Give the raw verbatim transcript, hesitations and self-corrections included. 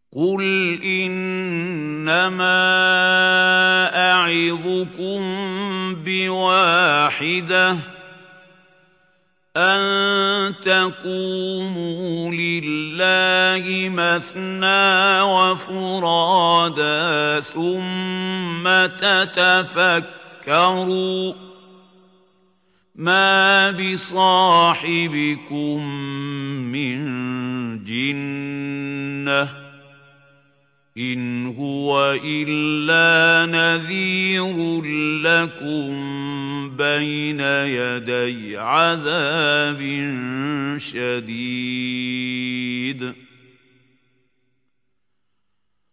قُلْ إِنَّمَا أَعِظُكُم بِوَاحِدَةٍ أَن تَقُومُوا لِلَّهِ مَثْنَىٰ وَفُرَادَىٰ ثُمَّ تَتَفَكَّرُوا ۚ مَا بِصَاحِبِكُم مِّن جِنَّةٍ ۚ إِنْ هُوَ إِلَّا نَذِيرٌ لَّكُم بَيْنَ يَدَيْ عَذَابٍ شَدِيدٍ